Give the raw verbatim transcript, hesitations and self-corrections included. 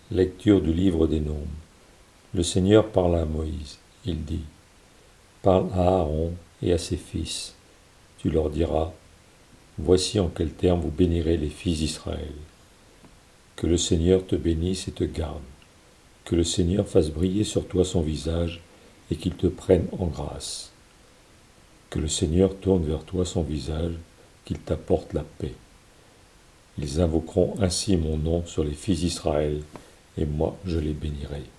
Lecture du livre des Nombres. Le Seigneur parla à Moïse. Il dit : Parle à Aaron et à ses fils. Tu leur diras : Voici en quels termes vous bénirez les fils d'Israël. Que le Seigneur te bénisse et te garde. Que le Seigneur fasse briller sur toi son visage et qu'il te prenne en grâce. Que le Seigneur tourne vers toi son visage, qu'il t'apporte la paix. Ils invoqueront ainsi mon nom sur les fils d'Israël, et moi je les bénirai.